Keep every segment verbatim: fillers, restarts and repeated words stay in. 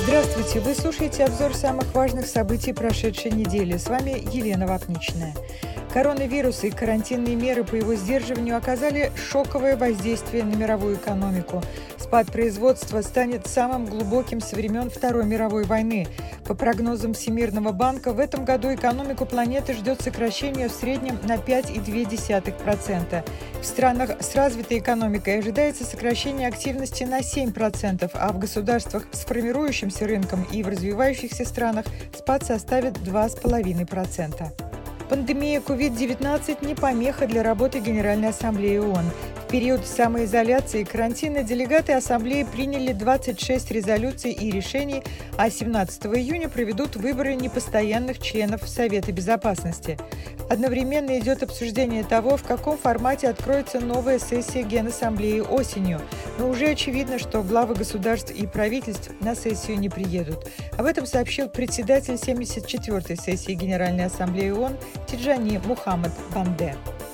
Здравствуйте! Вы слушаете обзор самых важных событий прошедшей недели. С вами Елена Вапничная. Коронавирус и карантинные меры по его сдерживанию оказали шоковое воздействие на мировую экономику. Спад производства станет самым глубоким со времен Второй мировой войны. По прогнозам Всемирного банка, в этом году экономику планеты ждет сокращение в среднем на пять целых две десятых процента. В странах с развитой экономикой ожидается сокращение активности на семь процентов, а в государствах с формирующимся рынком и в развивающихся странах спад составит два целых пять десятых процента. Пандемия ковид девятнадцать не помеха для работы Генеральной Ассамблеи ООН. В период самоизоляции и карантина делегаты Ассамблеи приняли двадцать шесть резолюций и решений, а семнадцатого июня проведут выборы непостоянных членов Совета Безопасности. Одновременно идет обсуждение того, в каком формате откроется новая сессия Генассамблеи осенью. Но уже очевидно, что главы государств и правительств на сессию не приедут. Об этом сообщил председатель семьдесят четвёртой сессии Генеральной Ассамблеи ООН Тиджани Мухаммад Банде.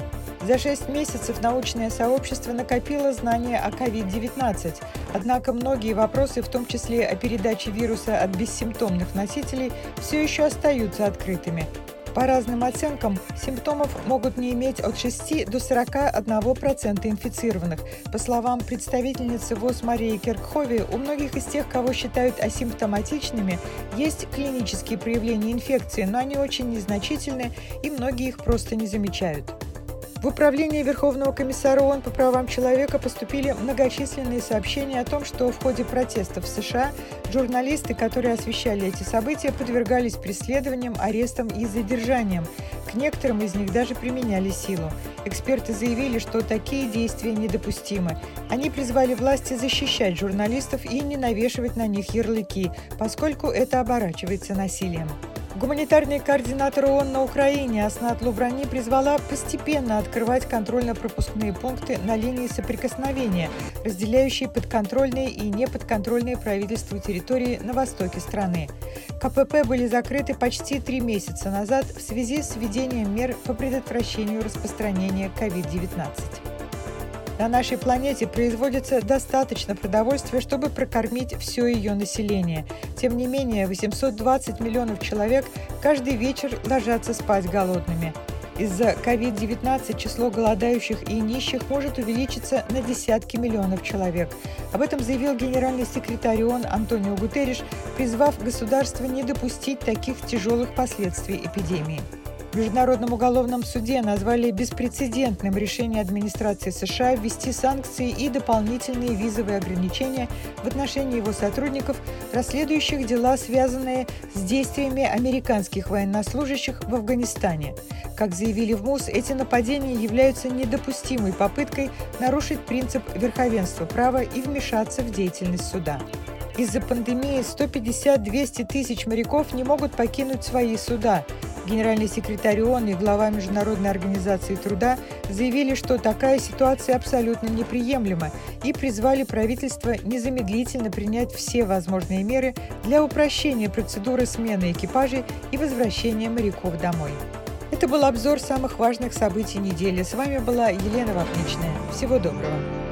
За шесть месяцев научное сообщество накопило знания о ковид девятнадцать. Однако многие вопросы, в том числе о передаче вируса от бессимптомных носителей, все еще остаются открытыми. По разным оценкам, симптомов могут не иметь от шести до сорока одного процента инфицированных. По словам представительницы ВОЗ Марии Керкхове, у многих из тех, кого считают асимптоматичными, есть клинические проявления инфекции, но они очень незначительны, и многие их просто не замечают. В Управление Верховного комиссара ООН по правам человека поступили многочисленные сообщения о том, что в ходе протестов в США журналисты, которые освещали эти события, подвергались преследованиям, арестам и задержаниям. К некоторым из них даже применяли силу. Эксперты заявили, что такие действия недопустимы. Они призвали власти защищать журналистов и не навешивать на них ярлыки, поскольку это оборачивается насилием. Гуманитарный координатор ООН на Украине Аснат Лубрани призвала постепенно открывать контрольно-пропускные пункты на линии соприкосновения, разделяющие подконтрольные и неподконтрольные правительству территории на востоке страны. КПП были закрыты почти три месяца назад в связи с введением мер по предотвращению распространения ковид девятнадцать. На нашей планете производится достаточно продовольствия, чтобы прокормить все ее население. Тем не менее, восемьсот двадцать миллионов человек каждый вечер ложатся спать голодными. Из-за ковид девятнадцать число голодающих и нищих может увеличиться на десятки миллионов человек. Об этом заявил генеральный секретарь ООН Антонио Гутерриш, призвав государства не допустить таких тяжелых последствий эпидемии. В Международном уголовном суде назвали беспрецедентным решение администрации США ввести санкции и дополнительные визовые ограничения в отношении его сотрудников, расследующих дела, связанные с действиями американских военнослужащих в Афганистане. Как заявили в МУС, эти нападения являются недопустимой попыткой нарушить принцип верховенства права и вмешаться в деятельность суда. Из-за пандемии сто пятьдесят - двести тысяч моряков не могут покинуть свои суда. Генеральный секретарь ООН и глава Международной организации труда заявили, что такая ситуация абсолютно неприемлема, и призвали правительство незамедлительно принять все возможные меры для упрощения процедуры смены экипажей и возвращения моряков домой. Это был обзор самых важных событий недели. С вами была Елена Вапничная. Всего доброго.